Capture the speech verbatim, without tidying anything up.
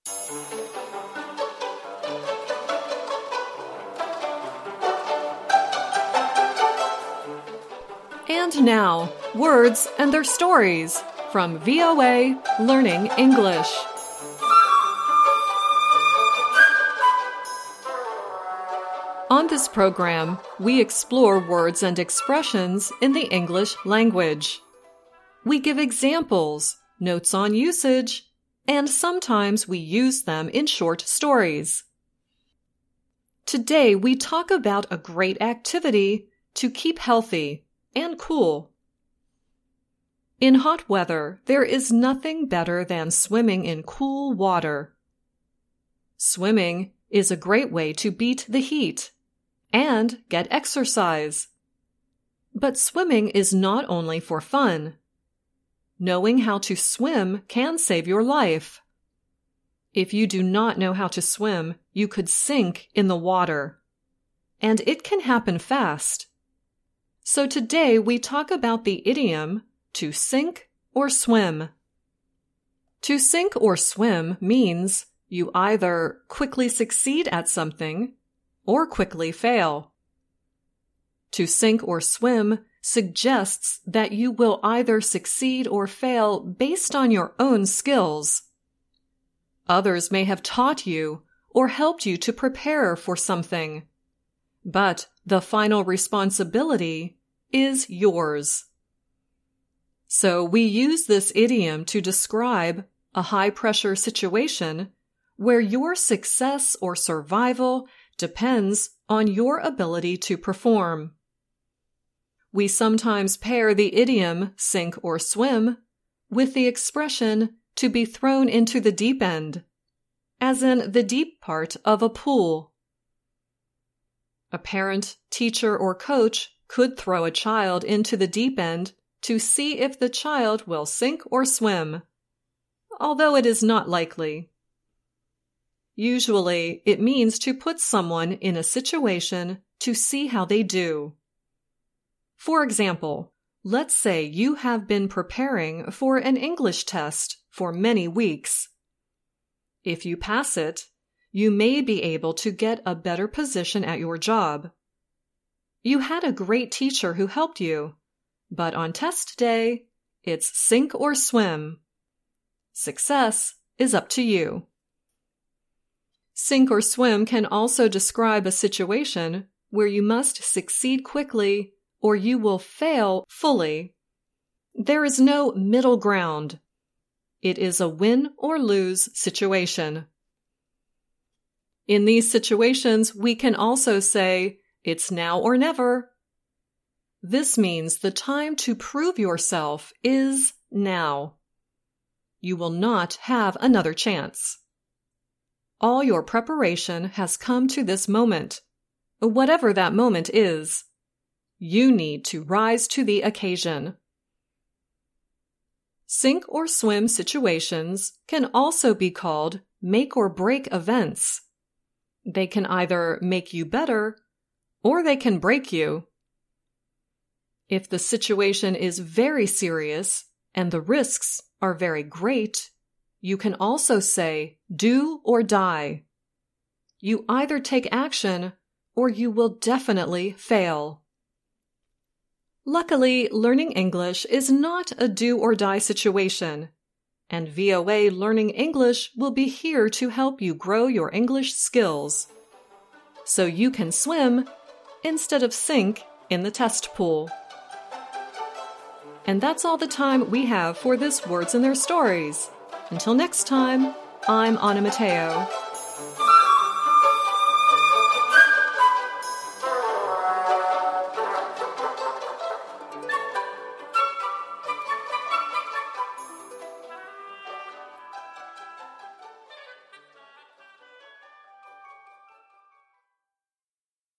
And now, words and their stories from V O A Learning English. On this program, we explore words and expressions in the English language. We give examples, notes on usage, and sometimes we use them in short stories. Today, we talk about a great activity to keep healthy and cool. In hot weather, there is nothing better than swimming in cool water. Swimming is a great way to beat the heat and get exercise. But swimming is not only for fun. Knowing how to swim can save your life. If you do not know how to swim, you could sink in the water. And it can happen fast. So today we talk about the idiom to sink or swim. To sink or swim means you either quickly succeed at something or quickly fail. To sink or swim suggests that you will either succeed or fail based on your own skills. Others may have taught you or helped you to prepare for something, but the final responsibility is yours. So we use this idiom to describe a high-pressure situation where your success or survival depends on your ability to perform. We sometimes pair the idiom sink or swim with the expression to be thrown into the deep end, as in the deep part of a pool. A parent, teacher, or coach could throw a child into the deep end to see if the child will sink or swim, although it is not likely. Usually, it means to put someone in a situation to see how they do. For example, let's say you have been preparing for an English test for many weeks. If you pass it, you may be able to get a better position at your job. You had a great teacher who helped you, but on test day, it's sink or swim. Success is up to you. Sink or swim can also describe a situation where you must succeed quickly or you will fail fully. There is no middle ground. It is a win or lose situation. In these situations, we can also say, it's now or never. This means the time to prove yourself is now. You will not have another chance. All your preparation has come to this moment, whatever that moment is. You need to rise to the occasion. Sink or swim situations can also be called make or break events. They can either make you better or they can break you. If the situation is very serious and the risks are very great, you can also say do or die. You either take action or you will definitely fail. Luckily, learning English is not a do or die situation, and V O A Learning English will be here to help you grow your English skills, so you can swim instead of sink in the test pool. And that's all the time we have for this Words and Their Stories. Until next time, I'm Anna Mateo.